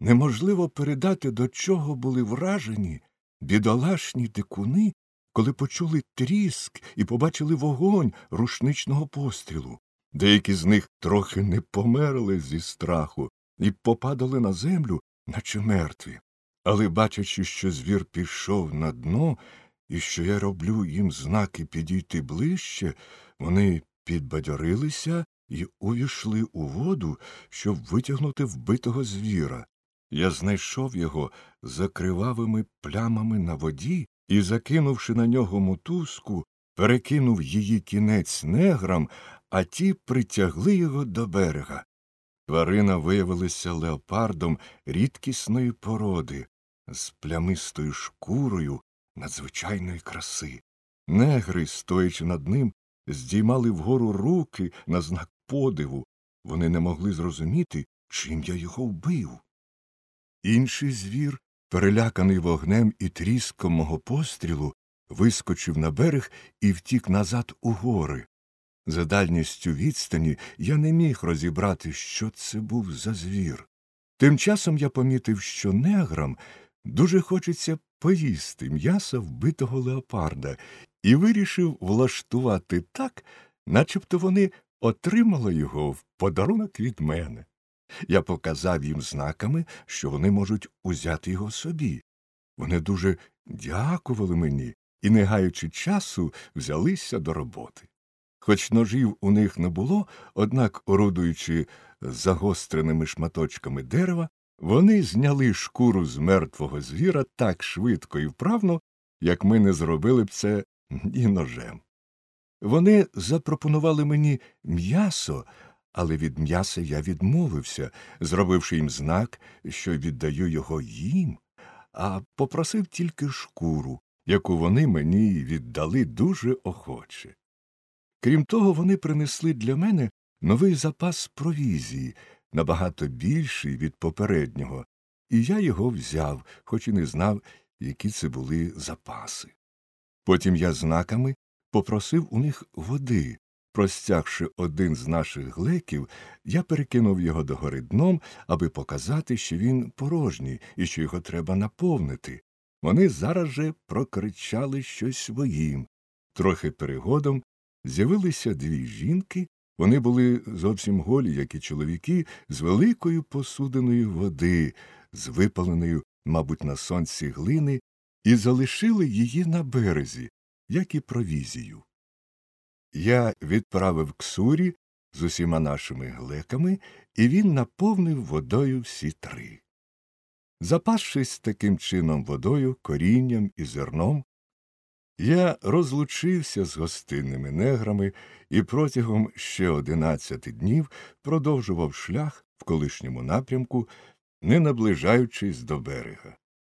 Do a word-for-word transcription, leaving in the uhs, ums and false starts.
Неможливо передати, до чого були вражені бідолашні дикуни, коли почули тріск і побачили вогонь рушничного пострілу. Деякі з них трохи не померли зі страху і попадали на землю, наче мертві. Але, бачачи, що звір пішов на дно і що я роблю їм знаки підійти ближче, вони підбадьорилися і увійшли у воду, щоб витягнути вбитого звіра. Я знайшов його за кривавими плямами на воді і, закинувши на нього мотузку, перекинув її кінець неграм, а ті притягли його до берега. Тварина виявилася леопардом рідкісної породи, з плямистою шкурою надзвичайної краси. Негри, стоячи над ним, здіймали вгору руки на знак подиву. Вони не могли зрозуміти, чим я його вбив. Інший звір, переляканий вогнем і тріском мого пострілу, вискочив на берег і втік назад у гори. За дальністю відстані я не міг розібрати, що це був за звір. Тим часом я помітив, що неграм дуже хочеться поїсти м'яса вбитого леопарда, і вирішив влаштувати так, начебто вони отримали його в подарунок від мене. Я показав їм знаками, що вони можуть узяти його собі. Вони дуже дякували мені і, не гаючи часу, взялися до роботи. Хоч ножів у них не було, однак, орудуючи загостреними шматочками дерева, вони зняли шкуру з мертвого звіра так швидко і вправно, як ми не зробили б це і ножем. Вони запропонували мені м'ясо, але від м'яса я відмовився, зробивши їм знак, що віддаю його їм, а попросив тільки шкуру, яку вони мені віддали дуже охоче. Крім того, вони принесли для мене новий запас провізії, набагато більший від попереднього, і я його взяв, хоч і не знав, які це були запаси. Потім я знаками попросив у них води. Простягши один з наших глеків, я перекинув його догори дном, аби показати, що він порожній і що його треба наповнити. Вони зараз же прокричали щось своїм. Трохи перегодом з'явилися дві жінки. Вони були зовсім голі, як і чоловіки, з великою посудиною води, з випаленою, мабуть, на сонці глини, і залишили її на березі, як і провізію. Я відправив Ксурі з усіма нашими глеками, і він наповнив водою всі три. Запасшись таким чином водою, корінням і зерном, я розлучився з гостинними неграми і протягом ще одинадцяти днів продовжував шлях в колишньому напрямку, не наближаючись до берега.